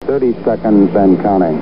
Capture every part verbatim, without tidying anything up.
thirty seconds and counting.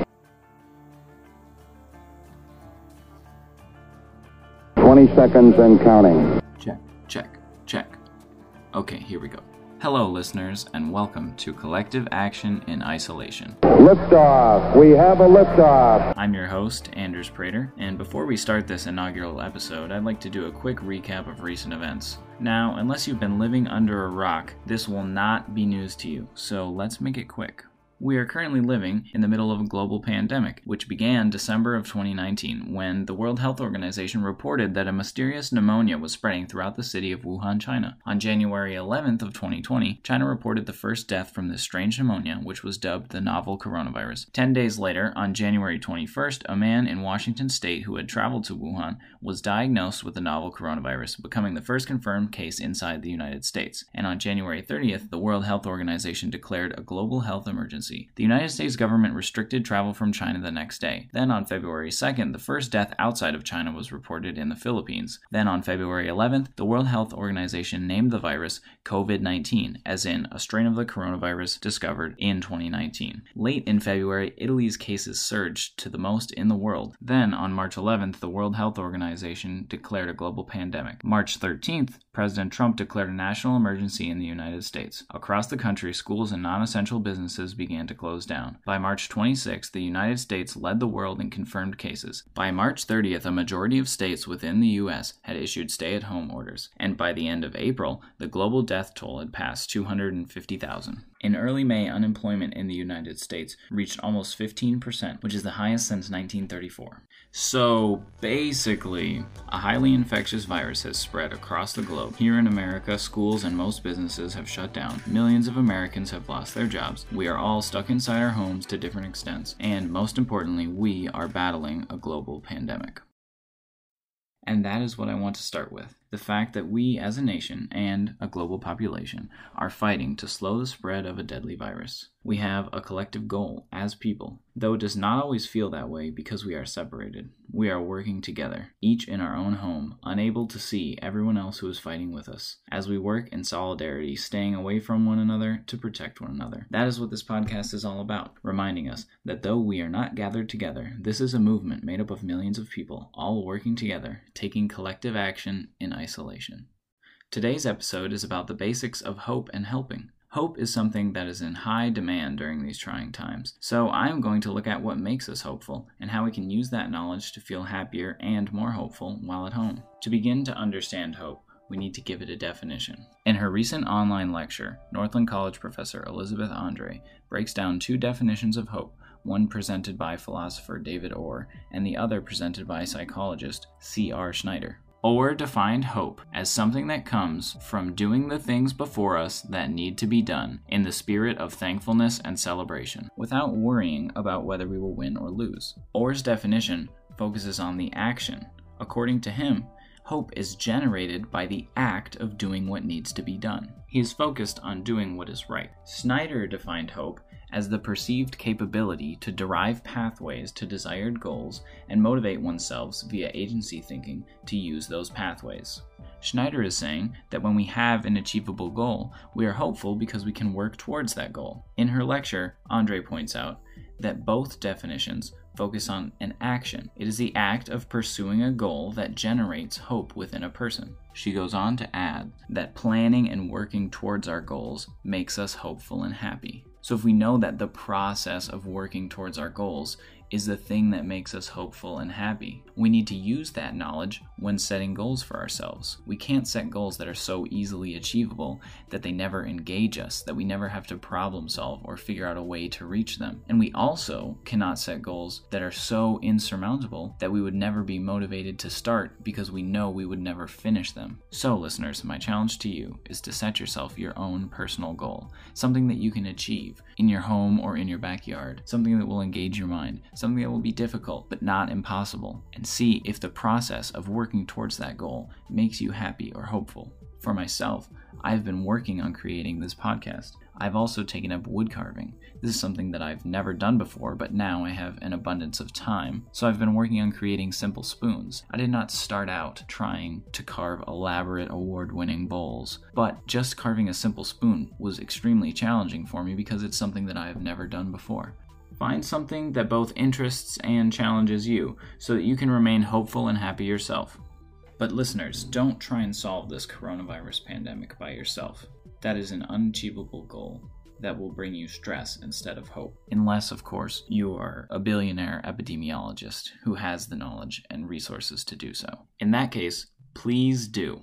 twenty seconds and counting. Check, check, check. Okay, here we go. Hello, listeners, and welcome to Collective Action in Isolation. Liftoff. We have a liftoff. I'm your host, Anders Prater, and before we start this inaugural episode, I'd like to do a quick recap of recent events. Now, unless you've been living under a rock, this will not be news to you, so let's make it quick. We are currently living in the middle of a global pandemic, which began December of twenty nineteen, when the World Health Organization reported that a mysterious pneumonia was spreading throughout the city of Wuhan, China. On January eleventh of twenty twenty, China reported the first death from this strange pneumonia, which was dubbed the novel coronavirus. Ten days later, on January twenty-first, a man in Washington state who had traveled to Wuhan was diagnosed with the novel coronavirus, becoming the first confirmed case inside the United States. And on January thirtieth, the World Health Organization declared a global health emergency. The United States government restricted travel from China the next day. Then on February second, the first death outside of China was reported in the Philippines. Then on February eleventh, the World Health Organization named the virus COVID nineteen, as in a strain of the coronavirus discovered in twenty nineteen. Late in February, Italy's cases surged to the most in the world. Then on March eleventh, the World Health Organization declared a global pandemic. March thirteenth, President Trump declared a national emergency in the United States. Across the country, schools and non-essential businesses began to close down. By March twenty-sixth, the United States led the world in confirmed cases. By March thirtieth, a majority of states within the U S had issued stay-at-home orders. And by the end of April, the global death toll had passed two hundred fifty thousand. In early May, unemployment in the United States reached almost fifteen percent, which is the highest since nineteen thirty-four. So basically, a highly infectious virus has spread across the globe. Here in America, schools and most businesses have shut down. Millions of Americans have lost their jobs. We are all stuck inside our homes to different extents. And most importantly, we are battling a global pandemic. And that is what I want to start with. The fact that we as a nation and a global population are fighting to slow the spread of a deadly virus. We have a collective goal as people, though it does not always feel that way because we are separated. We are working together, each in our own home, unable to see everyone else who is fighting with us, as we work in solidarity, staying away from one another to protect one another. That is what this podcast is all about, reminding us that though we are not gathered together, this is a movement made up of millions of people, all working together, taking collective action in isolation. Today's episode is about the basics of hope and helping. Hope is something that is in high demand during these trying times, so I am going to look at what makes us hopeful and how we can use that knowledge to feel happier and more hopeful while at home. To begin to understand hope, we need to give it a definition. In her recent online lecture, Northland College professor Elizabeth Andre breaks down two definitions of hope, one presented by philosopher David Orr and the other presented by psychologist C R Schneider. Orr defined hope as something that comes from doing the things before us that need to be done in the spirit of thankfulness and celebration, without worrying about whether we will win or lose. Orr's definition focuses on the action. According to him, hope is generated by the act of doing what needs to be done. He is focused on doing what is right. Schneider defined hope as the perceived capability to derive pathways to desired goals and motivate oneself via agency thinking to use those pathways. Schneider is saying that when we have an achievable goal, we are hopeful because we can work towards that goal. In her lecture, Andre points out that both definitions focus on an action. It is the act of pursuing a goal that generates hope within a person. She goes on to add that planning and working towards our goals makes us hopeful and happy. So if we know that the process of working towards our goals is the thing that makes us hopeful and happy, we need to use that knowledge when setting goals for ourselves. We can't set goals that are so easily achievable that they never engage us, that we never have to problem solve or figure out a way to reach them. And we also cannot set goals that are so insurmountable that we would never be motivated to start because we know we would never finish them. So listeners, my challenge to you is to set yourself your own personal goal, something that you can achieve in your home or in your backyard, something that will engage your mind, something that will be difficult but not impossible, and see if the process of working towards that goal makes you happy or hopeful. For myself, I've been working on creating this podcast. I've also taken up wood carving. This is something that I've never done before, but now I have an abundance of time, so I've been working on creating simple spoons. I did not start out trying to carve elaborate award-winning bowls, but just carving a simple spoon was extremely challenging for me because it's something that I have never done before. Find something that both interests and challenges you so that you can remain hopeful and happy yourself. But listeners, don't try and solve this coronavirus pandemic by yourself. That is an unachievable goal that will bring you stress instead of hope. Unless, of course, you are a billionaire epidemiologist who has the knowledge and resources to do so. In that case, please do.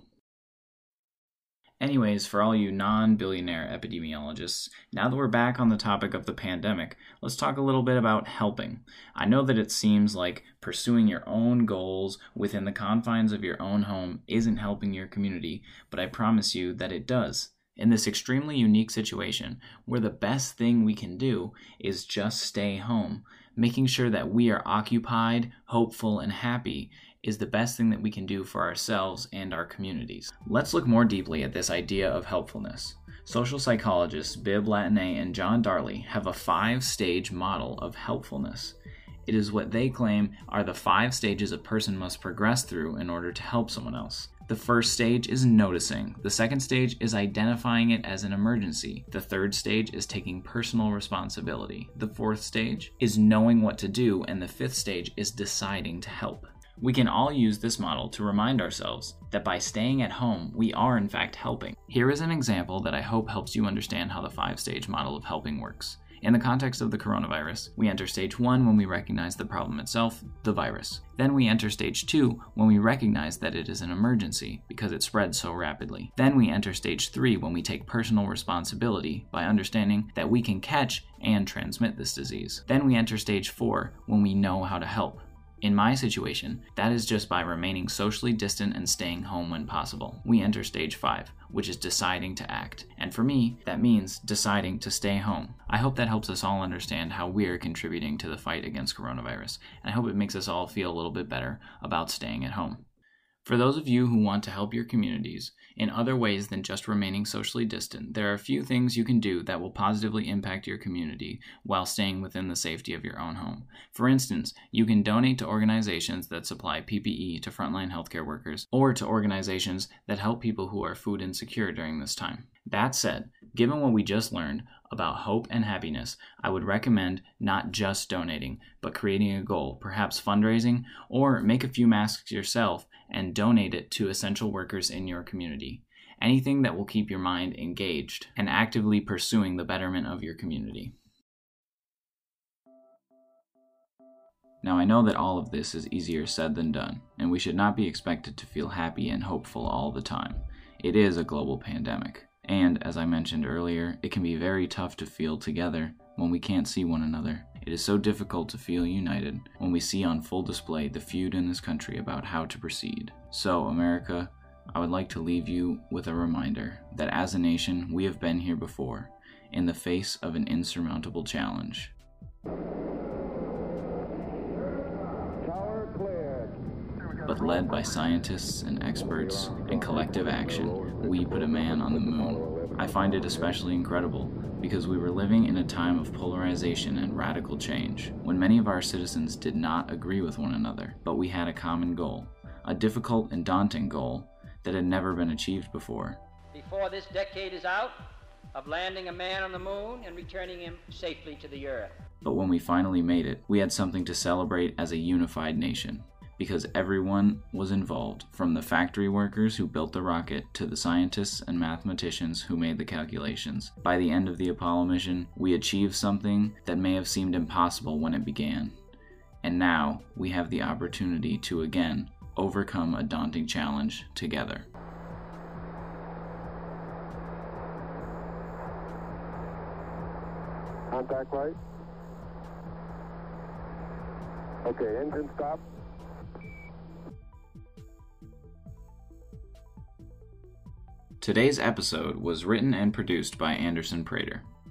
Anyways, for all you non-billionaire epidemiologists, now that we're back on the topic of the pandemic, let's talk a little bit about helping. I know that it seems like pursuing your own goals within the confines of your own home isn't helping your community, but I promise you that it does. In this extremely unique situation, where the best thing we can do is just stay home, making sure that we are occupied, hopeful, and happy is the best thing that we can do for ourselves and our communities. Let's look more deeply at this idea of helpfulness. Social psychologists Bibb Latané and John Darley have a five-stage model of helpfulness. It is what they claim are the five stages a person must progress through in order to help someone else. The first stage is noticing. The second stage is identifying it as an emergency. The third stage is taking personal responsibility. The fourth stage is knowing what to do, and the fifth stage is deciding to help. We can all use this model to remind ourselves that by staying at home, we are in fact helping. Here is an example that I hope helps you understand how the five-stage model of helping works. In the context of the coronavirus, we enter stage one when we recognize the problem itself, the virus. Then we enter stage two when we recognize that it is an emergency because it spreads so rapidly. Then we enter stage three when we take personal responsibility by understanding that we can catch and transmit this disease. Then we enter stage four when we know how to help. In my situation, that is just by remaining socially distant and staying home when possible. We enter stage five, which is deciding to act. And for me, that means deciding to stay home. I hope that helps us all understand how we're contributing to the fight against coronavirus, and I hope it makes us all feel a little bit better about staying at home. For those of you who want to help your communities in other ways than just remaining socially distant, there are a few things you can do that will positively impact your community while staying within the safety of your own home. For instance, you can donate to organizations that supply P P E to frontline healthcare workers, or to organizations that help people who are food insecure during this time. That said, given what we just learned about hope and happiness, I would recommend not just donating, but creating a goal, perhaps fundraising, or make a few masks yourself and donate it to essential workers in your community. Anything that will keep your mind engaged and actively pursuing the betterment of your community. Now, I know that all of this is easier said than done, and we should not be expected to feel happy and hopeful all the time. It is a global pandemic. And, as I mentioned earlier, it can be very tough to feel together when we can't see one another. It is so difficult to feel united when we see on full display the feud in this country about how to proceed. So, America, I would like to leave you with a reminder that as a nation, we have been here before, in the face of an insurmountable challenge. But led by scientists and experts and collective action, we put a man on the moon. I find it especially incredible because we were living in a time of polarization and radical change, when many of our citizens did not agree with one another, but we had a common goal, a difficult and daunting goal that had never been achieved before. Before this decade is out, of landing a man on the moon and returning him safely to the earth. But when we finally made it, we had something to celebrate as a unified nation. Because everyone was involved, from the factory workers who built the rocket to the scientists and mathematicians who made the calculations. By the end of the Apollo mission, we achieved something that may have seemed impossible when it began. And now, we have the opportunity to again overcome a daunting challenge together. Contact light. Okay, engine stop. Today's episode was written and produced by Anderson Prater.